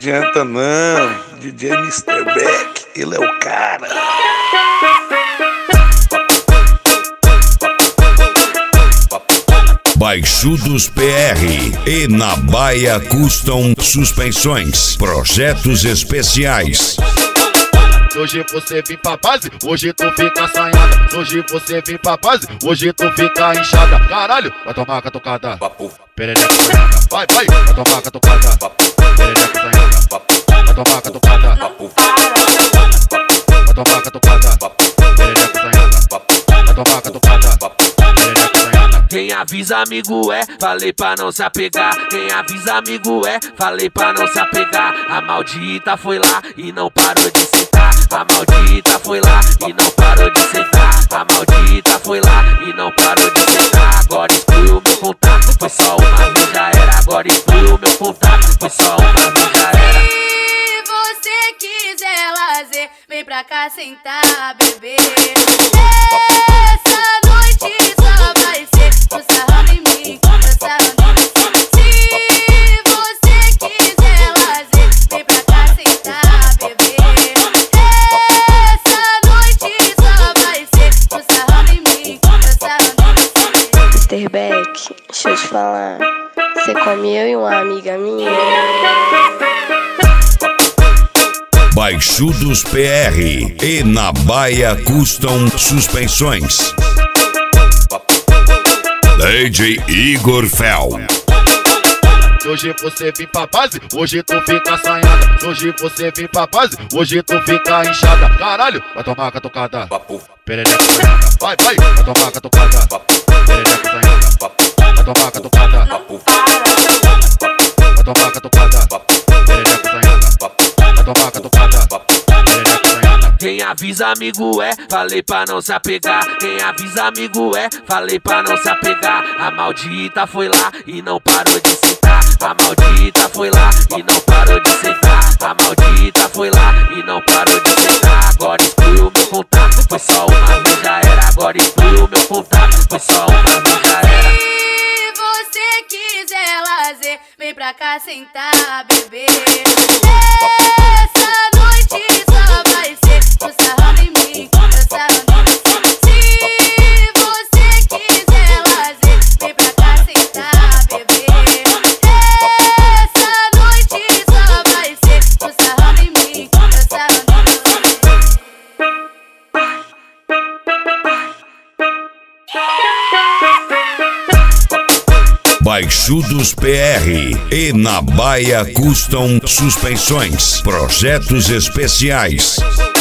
adianta não, DJ Mr. Beck, ele é o cara. Baixudos PR e na Baia Custom Suspensões, projetos especiais. Hoje você vem pra base, hoje tu fica assanhada. Hoje você vem pra base, hoje tu fica inchada. Caralho, vai tomar catucada. Perereca assanhada. Vai, vai tomar catucada. Perereca assanhada. Vai tomar catucada. Vai tomar catucada. Perereca assanhada. Vai tomar catucada. Perereca assanhada. Quem avisa amigo é, falei pra não se apegar. Quem avisa amigo é, falei pra não se apegar. A maldita foi lá e não parou de sentar. A maldita foi lá e não parou de sentar. A maldita foi lá e não parou de sentar. Agora excluiu meu contato, foi só uma vez já era. Agora excluiu meu contato, foi só uma vez já era. Se você quiser lazer, vem pra cá sentar, bebê. Essa noite só vai ser o sarrando em mim, o sarrando em mim. Se você quiser lazer, vem pra cá sentar, bebê. Essa noite só vai ser o sarrando em mim, o sarrando em mim. Mr. Beck, deixa eu te falar. Você come eu e uma amiga minha. Baixudos PR e na Baia Custom Suspensões. DJ Igor Fel. Hoje você vem pra base, hoje tu fica assanhada. Hoje você vem pra base, hoje tu fica inchada. Caralho, vai tomar catucada. Perereca assanhada. Vai, vai tomar catucada. Perereca assanhada. Vai tomar catucada. Vai tomar catucada. Perereca assanhada. Vai tomar catucada. Perereca assanhada. Quem avisa amigo é, falei pra não se apegar. Quem avisa amigo é, falei pra não se apegar. A maldita foi lá e não parou de sentar. A maldita foi lá e não parou de sentar. A maldita foi lá e não parou de sentar. Agora excluiu meu contato, foi só uma vez já era. Agora excluiu meu contato, foi só uma vez já era. Se você quiser lazer, vem pra cá sentar, bebê. Essa noite só vai ser o sarrando em mim, o sarrando em mim. Se você quiser lazer, vem pra cá sentar, bebê. Essa noite só vai ser o sarrando em mim, o sarrando em mim. Baixudos PR e na Baia Custom Suspensões, projetos especiais.